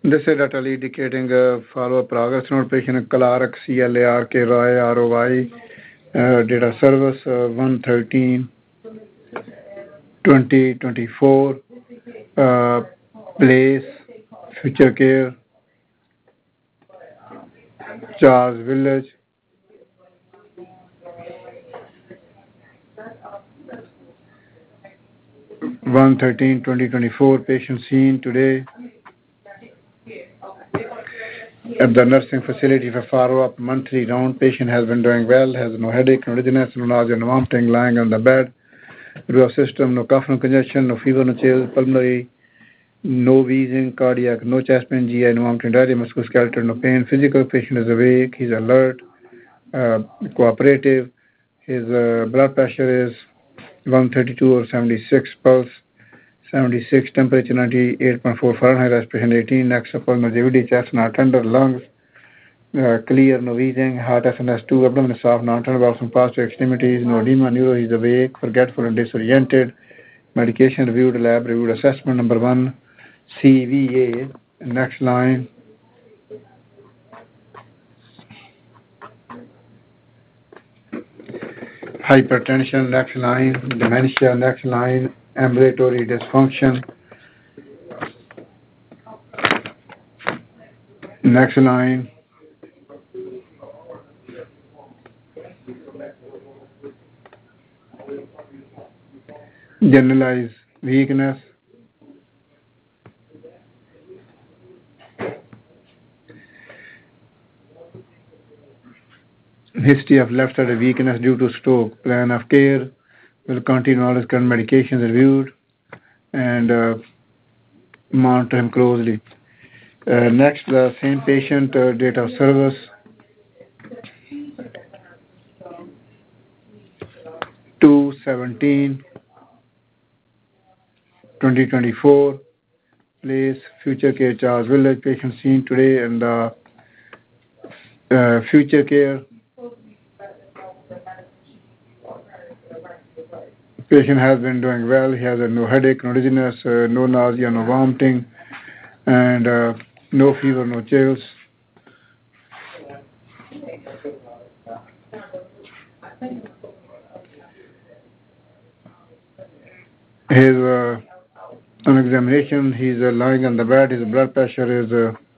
This is data indicating follow-up progress note. Patient Clark, CLARK, Roy, ROY, data service 1/13/2024, place, Future Care, Charles Village. One 13/2024, patient seen today at the nursing facility for follow-up monthly round. Patient has been doing well, has no headache, no dizziness, no nausea, no vomiting, lying on the bed. Nervous system, no cough, no congestion, no fever, no chills, pulmonary, no wheezing, cardiac, no chest pain, GI, no vomiting, diarrhea, musculoskeletal, no pain. Physical, patient is awake, he's alert, cooperative. His blood pressure is 132/76, pulse 76, temperature 98.4 Fahrenheit, respiration 18, neck supple, no longevity, chest not tender, lungs clear, no wheezing, heart SNS2, abdomen is soft, non-tender, bowels and positive extremities, no edema, neuro, he's awake, forgetful and disoriented. Medication reviewed, lab reviewed, assessment number 1, CVA. Next line. Hypertension, next line. Dementia, next line. Ambulatory dysfunction, next line. Generalized weakness, history of left-sided weakness due to stroke. Plan of care will continue all his current medications reviewed and monitor him closely. Next, the same patient, date of service 2/17/2024, place Future Care, Charles Village. Patient seen today in the Future Care. Patient has been doing well. He has no headache, no dizziness, no nausea, no vomiting, and no fever, no chills. His on examination, he's lying on the bed. His blood pressure is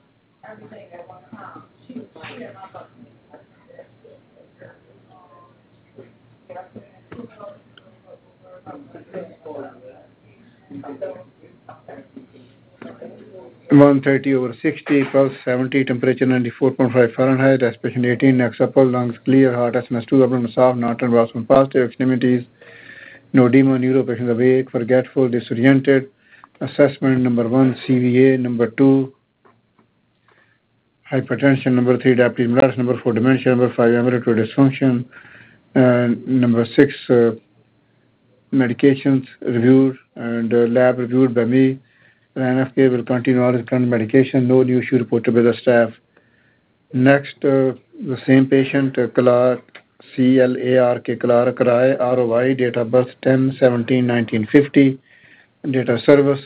130/60, pulse 70, temperature 94.5 Fahrenheit, respiration 18, neck supple, lungs clear, heart SNS2, abdomen soft, non-tender, bowels positive, extremities, no edema, neuro, patient awake, forgetful, disoriented. Assessment number 1, CVA, number 2, hypertension, number 3, diabetes mellitus, number 4, dementia, number 5, ambulatory dysfunction, number 6, medications reviewed and lab reviewed by me. Plan of care will continue all his current medication. No new issue reported by the staff. Next, the same patient, Clark, CLARK, Clark, ROY, date of birth 10/17/1950, date of service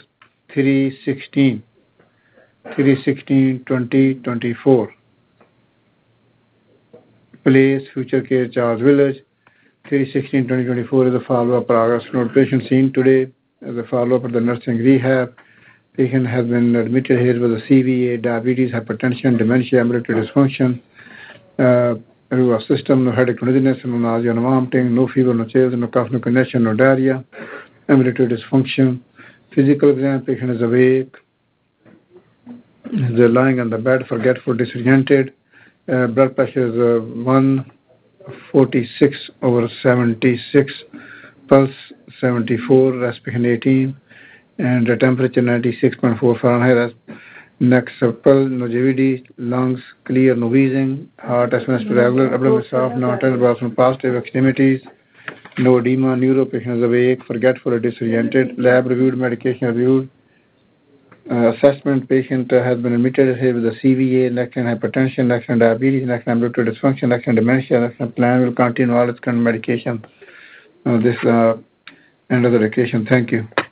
3/16/2024. Place Future Care, Charles Village. 3/16/2024 is a follow-up progress note. Patient seen today as a follow-up at the nursing rehab. Patient has been admitted here with a CVA, diabetes, hypertension, dementia, ambulatory dysfunction, nervous system, no headache, no dizziness, no nausea, no vomiting, no fever, no chills, no cough, no congestion, no diarrhea, ambulatory dysfunction. Physical exam, patient is awake. They're lying on the bed, forgetful, disoriented. Blood pressure is 146/76, pulse 74, respiration 18, and the temperature 96.4 Fahrenheit. Neck supple, no longevity, lungs clear, no wheezing, heart SMS regular, abdomen soft, non-tender, bowels positive, extremities, no edema, neuro, patient is awake, forgetful or disoriented. Lab reviewed, medication reviewed. Assessment, patient has been admitted here with a CVA, next-line hypertension, next-line diabetes, next-line ambulatory dysfunction, next-line dementia. Next-line plan will continue all its current medication. This end of the vacation. Thank you.